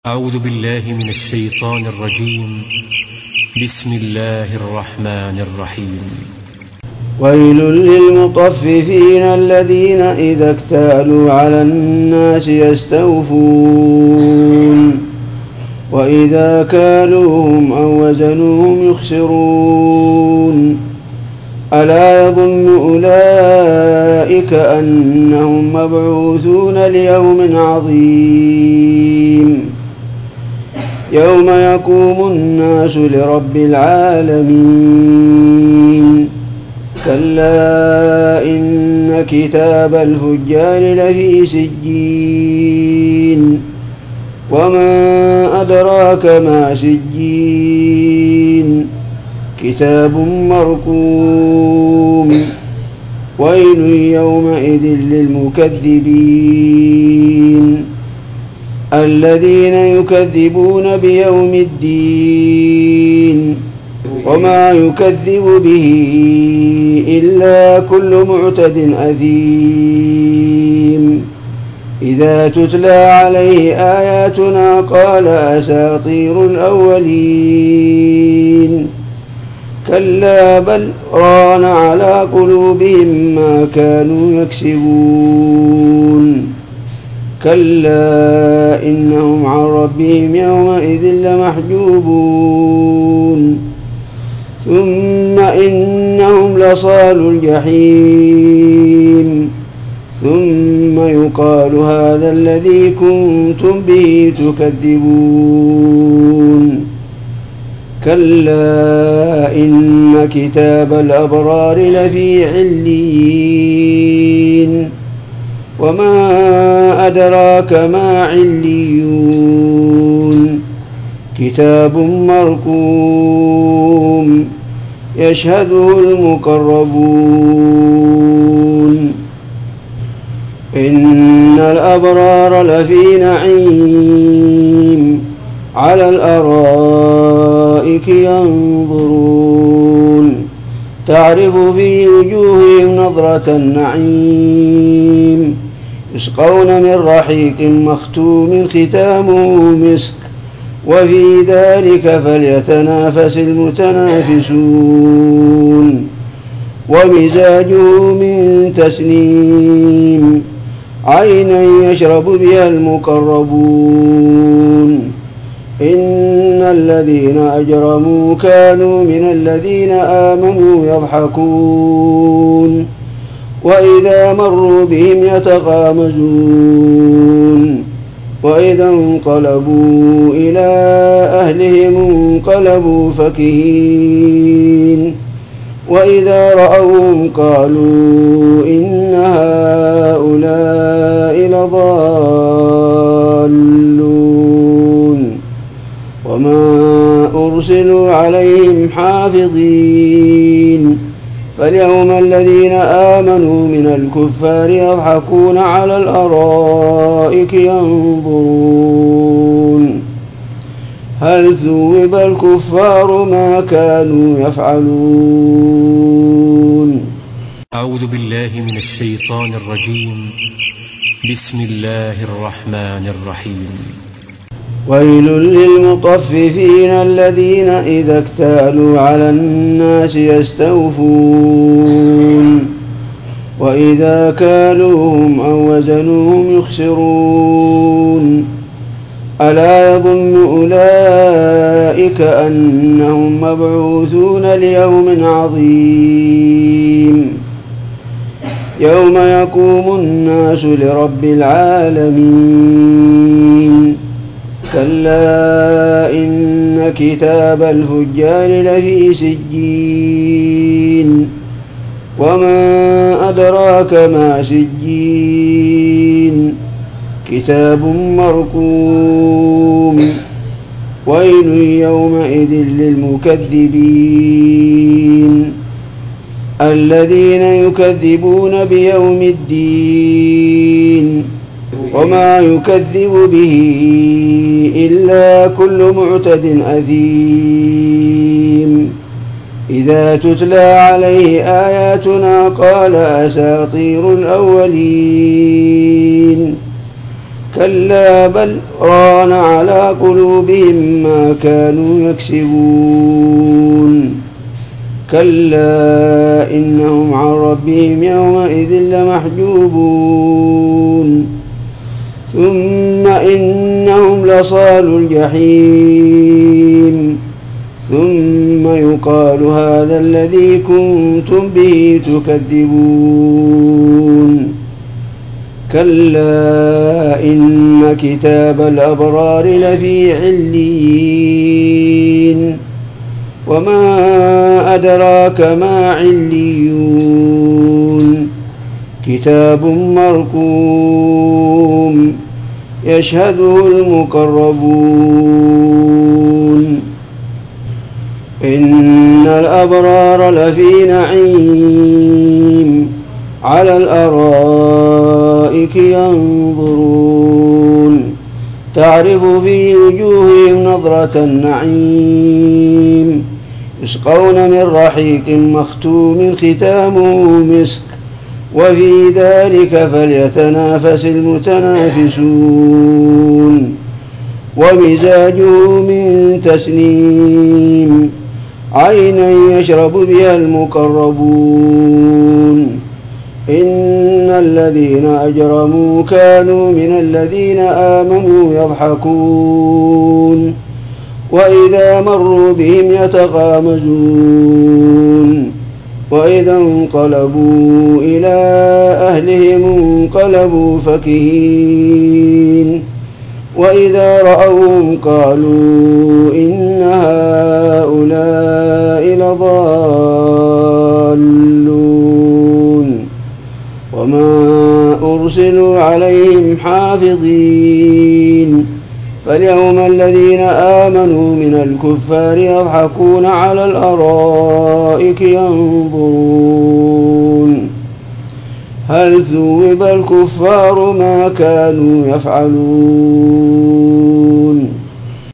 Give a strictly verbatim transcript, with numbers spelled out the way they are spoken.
أعوذ بالله من الشيطان الرجيم. بسم الله الرحمن الرحيم. ويل للمطففين الذين إذا اكتالوا على الناس يستوفون وإذا كالوهم أو وزنوهم يخسرون ألا يظن أولئك أنهم مبعوثون ليوم عظيم يوم يقوم الناس لرب العالمين كلا إن كتاب الفجار لفي سجين وما أدراك ما سجين كتاب مرقوم ويل يومئذ للمكذبين الذين يكذبون بيوم الدين وما يكذب به إلا كل معتد أثيم إذا تتلى عليه آياتنا قال أساطير الأولين كلا بل ران على قلوبهم ما كانوا يكسبون كلا إنهم عن ربهم يومئذ لمحجوبون ثم إنهم لصالوا الجحيم ثم يقال هذا الذي كنتم به تكذبون كلا إن كتاب الأبرار لفي عليين وما أدراك ما عليون كتاب مرقوم يشهده المقربون إن الأبرار لفي نعيم على الأرائك ينظرون تعرف في وجوههم نظرة النعيم يسقون من رحيق مختوم ختامه مسك وفي ذلك فليتنافس المتنافسون ومزاجه من تسنيم عينا يشرب بها المقربون إن الذين أجرموا كانوا من الذين آمنوا يضحكون وإذا مروا بهم يتغامزون وإذا انقلبوا إلى أهلهم انقلبوا فكهين وإذا رأوهم قالوا إن هؤلاء لضالون وما أرسلوا عليهم حافظين فاليوم الذين آمنوا من الكفار يضحكون على الأرائك ينظرون هل ثوب الكفار ما كانوا يفعلون. أعوذ بالله من الشيطان الرجيم. بسم الله الرحمن الرحيم. ويل للمطففين الذين إذا اكتالوا على الناس يستوفون وإذا كالوهم أو وزنوهم يخسرون ألا يظن أولئك أنهم مبعوثون ليوم عظيم يوم يقوم الناس لرب العالمين كلا إن كتاب الفجار لفي سجين وما أدراك ما سجين كتاب مرقوم ويل يومئذ للمكذبين الذين يكذبون بيوم الدين وما يكذب به إلا كل معتد أثيم إذا تتلى عليه آياتنا قال أساطير الأولين كلا بل ران على قلوبهم ما كانوا يكسبون كلا إنهم عن ربهم يومئذ لمحجوبون ثم إنهم لصالوا الجحيم ثم يقال هذا الذي كنتم به تكذبون كلا إن كتاب الأبرار لفي عليين وما أدراك ما عليون كتاب مرقوم يشهده المقربون إن الأبرار لفي نعيم على الأرائك ينظرون تعرف في وجوههم نظرة النعيم يسقون من رحيق مختوم ختامه مسك وفي ذلك فليتنافس المتنافسون ومزاجه من تسنيم عينا يشرب بها المقربون إن الذين أجرموا كانوا من الذين آمنوا يضحكون وإذا مروا بهم يتغامزون وإذا انقلبوا إلى أهلهم انقلبوا فكهين وإذا رأوهم قالوا إن هؤلاء لضالون وما أرسلوا عليهم حافظين فاليوم الذين آمنوا من الكفار يضحكون على الأرائك ينظرون هل ثوب الكفار ما كانوا يفعلون